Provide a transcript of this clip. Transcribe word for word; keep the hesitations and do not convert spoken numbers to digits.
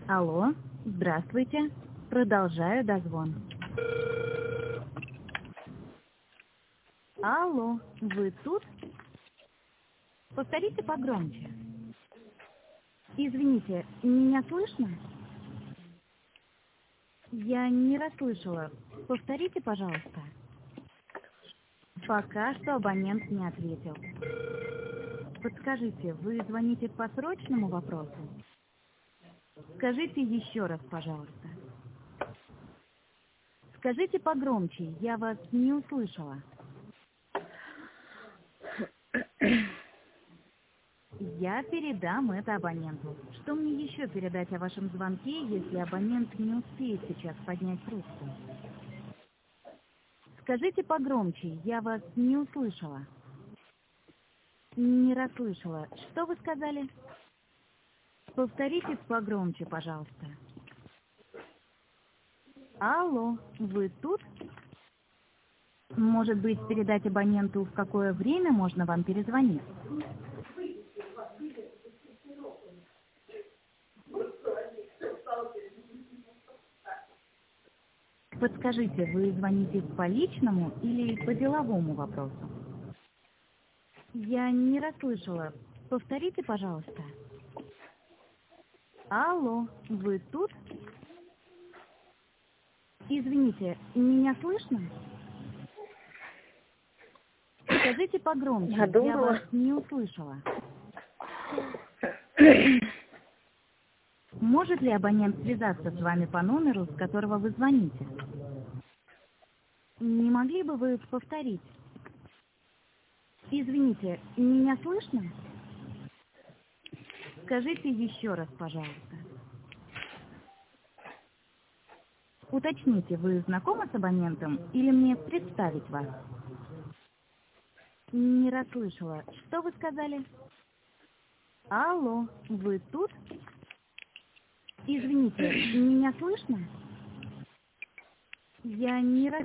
Алло, здравствуйте. Продолжаю дозвон. Алло, вы тут? Повторите погромче. Извините, меня слышно? Я не расслышала. Повторите, пожалуйста. Пока что абонент не ответил. Подскажите, вы звоните по срочному вопросу? Скажите еще раз, пожалуйста. Скажите погромче, я вас не услышала. Я передам это абоненту. Что мне еще передать о вашем звонке, если абонент не успеет сейчас поднять трубку? Скажите погромче, я вас не услышала. Не расслышала. Что вы сказали? Повторите погромче, пожалуйста. Алло, вы тут? Может быть, передать абоненту, в какое время можно вам перезвонить? Подскажите, вы звоните по личному или по деловому вопросу? Я не расслышала. Повторите, пожалуйста. Алло, вы тут? Извините, меня слышно? Скажите погромче, Я я думала. вас не услышала. Может ли абонент связаться с вами по номеру, с которого вы звоните? Не могли бы вы повторить? Извините, меня слышно? Скажите еще раз, пожалуйста. Уточните, вы знакомы с абонентом или мне представить вас? Не расслышала. Что вы сказали? Алло, вы тут? Извините, меня слышно? Я не расслышала.